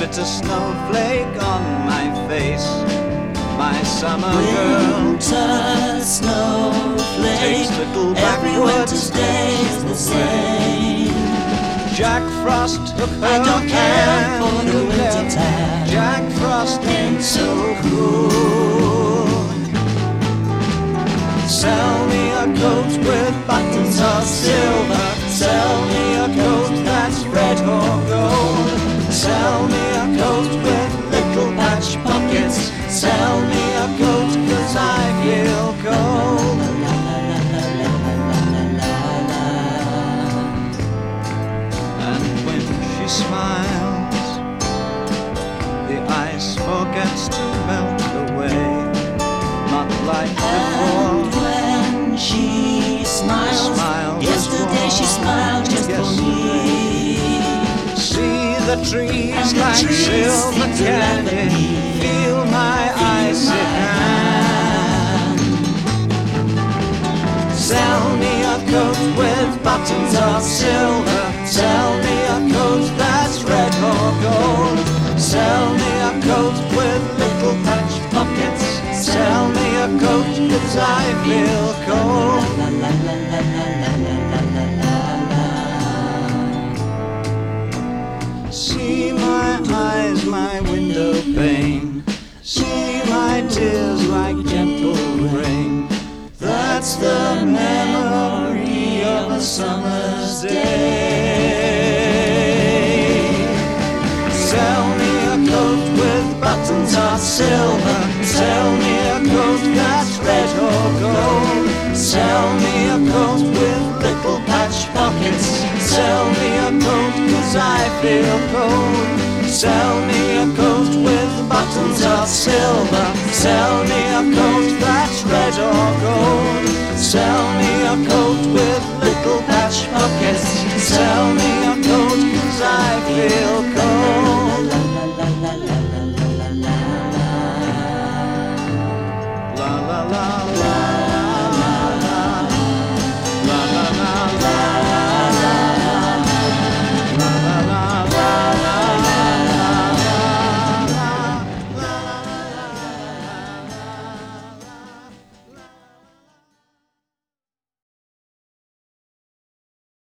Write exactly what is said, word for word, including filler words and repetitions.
get a snowflake on my face. My summer girl Winter snowflake, takes little every backward winter's day is the same. Jack Frost took her I don't care hand for the and winter left. time. Jack Frost ain't so cool. Sell me a coat with buttons of silver. Sell me a coat that's red or gold. Sell me a coat with little patch pockets. Sell me a coat 'cause I feel cold. And when she smiles, the ice forgets to melt away. Not like before. And when she smiles, Smile was yesterday she warm, smiled just for yesterday. me. See the trees And the like trees silver seem to laugh at candy. me. Feel my icy hand. Sell me a coat with buttons of silver. Sell me a coat that's red or gold. Sell me a coat with little patch pockets. Sell me a coat 'cause I feel cold. See my eyes, my window pane. See my tears like gentle rain. That's the memory of a summer's day. Sell me a coat with buttons of silver. Sell me a coat that's red or gold. Sell me a coat with little patch pockets. Sell me a coat 'cause I feel cold. Sell me a coat with buttons of silver. Sell me a coat that's red or gold. Sell me a coat with little patch pockets. Sell me